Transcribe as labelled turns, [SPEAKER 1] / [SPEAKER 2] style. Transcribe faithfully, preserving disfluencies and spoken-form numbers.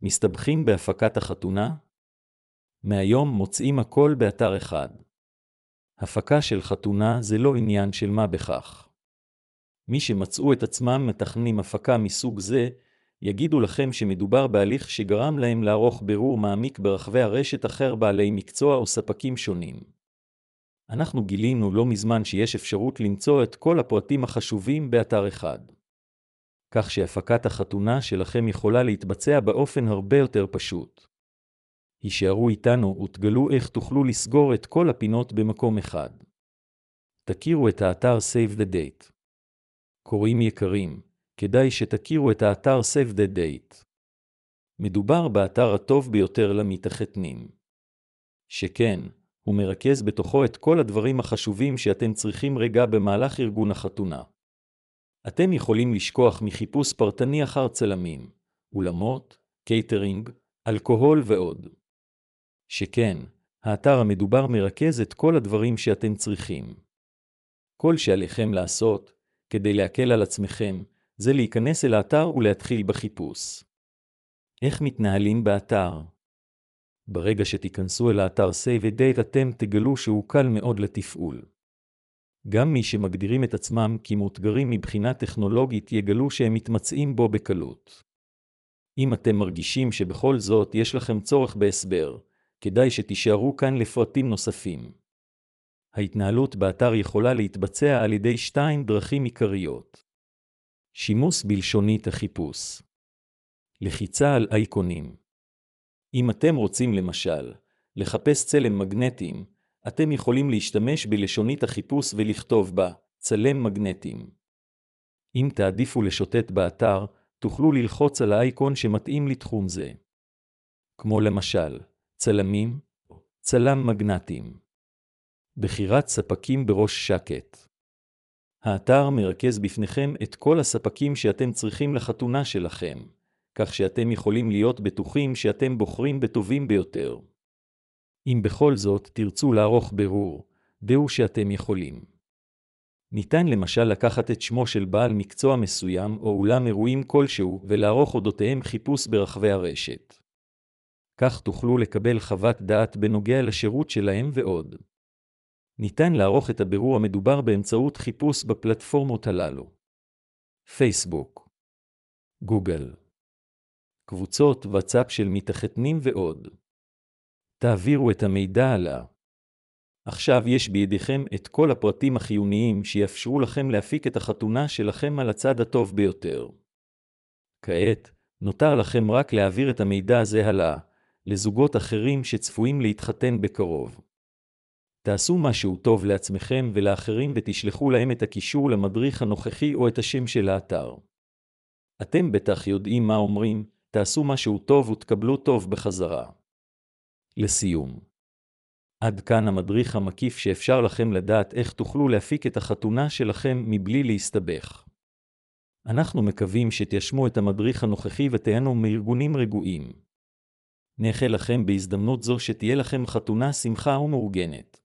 [SPEAKER 1] מסתבכים בהפקת החתונה? מהיום מוצאים הכל באתר אחד. הפקה של חתונה זה לא עניין של מה בכך. מי שמצאו את עצמם מתכננים הפקה מסוג זה, יגידו לכם שמדובר בהליך שגרם להם לערוך בירור מעמיק ברחבי הרשת אחר בעלי מקצוע או ספקים שונים. אנחנו גילינו לא מזמן שיש אפשרות למצוא את כל הפרטים החשובים באתר אחד. כך שהפקת החתונה שלכם יכולה להתבצע באופן הרבה יותר פשוט. הישארו איתנו ותגלו איך תוכלו לסגור את כל הפינות במקום אחד. תכירו את האתר Save the Date. קוראים יקרים, כדאי שתכירו את האתר Save the Date. מדובר באתר הטוב ביותר למתחתנים. שכן, הוא מרכז בתוכו את כל הדברים החשובים שאתם צריכים רגע במהלך ארגון החתונה. אתם יכולים לשכוח מחיפוש פרטני אחר צלמים, אולמות, קייטרינג, אלכוהול ועוד. שכן, האתר המדובר מרכז את כל הדברים שאתם צריכים. כל שעליכם לעשות, כדי להקל על עצמכם, זה להיכנס אל האתר ולהתחיל בחיפוש. איך מתנהלים באתר? ברגע שתיכנסו אל האתר Save the Date אתם תגלו שהוא קל מאוד לתפעול. גם מי שמגדירים את עצמם כמאותגרים מבחינה טכנולוגית יגלו שהם מתמצאים בו בקלות. אם אתם מרגישים שבכל זאת יש לכם צורך בהסבר, כדאי שתישארו כאן לפרטים נוספים. ההתנהלות באתר יכולה להתבצע על ידי שתיים דרכים עיקריות. שימוש בלשונית החיפוש. לחיצה על אייקונים. אם אתם רוצים למשל, לחפש צלם מגנטים, אתם יכולים להשתמש בלשונית החיפוש ולכתוב בה, צלם מגנטים. אם תעדיפו לשוטט באתר, תוכלו ללחוץ על האייקון שמתאים לתחום זה. כמו למשל, צלמים, צלם מגנטים. בחירת ספקים בראש שקט. האתר מרכז בפניכם את כל הספקים שאתם צריכים לחתונה שלכם, כך שאתם יכולים להיות בטוחים שאתם בוחרים בטובים ביותר. אם בכל זאת תרצו לערוך בירור, דעו שאתם יכולים. ניתן למשל לקחת את שמו של בעל מקצוע מסוים או אולם אירועים כלשהו ולערוך אודותיהם חיפוש ברחבי הרשת. כך תוכלו לקבל חוות דעת בנוגע לשירות שלהם ועוד. ניתן לערוך את הבירור המדובר באמצעות חיפוש בפלטפורמות הללו. פייסבוק, גוגל, קבוצות וואטסאפ של מתחתנים ועוד. תעבירו את המידע הלאה. עכשיו יש בידיכם את כל הפרטים החיוניים שיאפשרו לכם להפיק את החתונה שלכם על הצד הטוב ביותר. כעת, נותר לכם רק להעביר את המידע הזה הלאה, לזוגות אחרים שצפויים להתחתן בקרוב. תעשו משהו טוב לעצמכם ולאחרים ותשלחו להם את הקישור למדריך הנוכחי או את השם של האתר. אתם בטח יודעים מה אומרים, תעשו משהו טוב ותקבלו טוב בחזרה. לסיום. עד כאן המדריך המקיף שאפשר לכם לדעת איך תוכלו להפיק את החתונה שלכם מבלי להסתבך. אנחנו מקווים שתיישמו את המדריך הנוכחי ותהנו מארגונים רגועים. נאחל לכם בהזדמנות זו שתהיה לכם חתונה שמחה ומאורגנת.